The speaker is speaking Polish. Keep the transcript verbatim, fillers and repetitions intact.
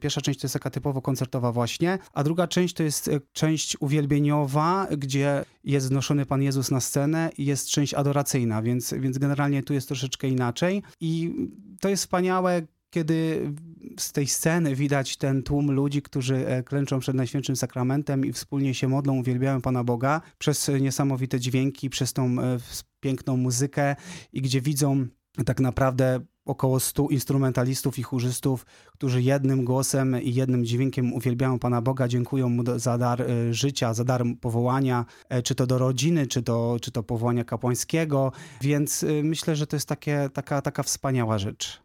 Pierwsza część to jest taka typowo koncertowa właśnie, a druga część to jest część uwielbieniowa, gdzie jest wnoszony Pan Jezus na scenę i jest część adoracyjna, więc, więc generalnie tu jest troszeczkę inaczej. I to jest wspaniałe, kiedy z tej sceny widać ten tłum ludzi, którzy klęczą przed Najświętszym Sakramentem i wspólnie się modlą, uwielbiają Pana Boga przez niesamowite dźwięki, przez tą piękną muzykę i gdzie widzą tak naprawdę około stu instrumentalistów i chórzystów, którzy jednym głosem i jednym dźwiękiem uwielbiają Pana Boga, dziękują Mu za dar życia, za dar powołania, czy to do rodziny, czy to, czy to powołania kapłańskiego, więc myślę, że to jest takie, taka, taka wspaniała rzecz.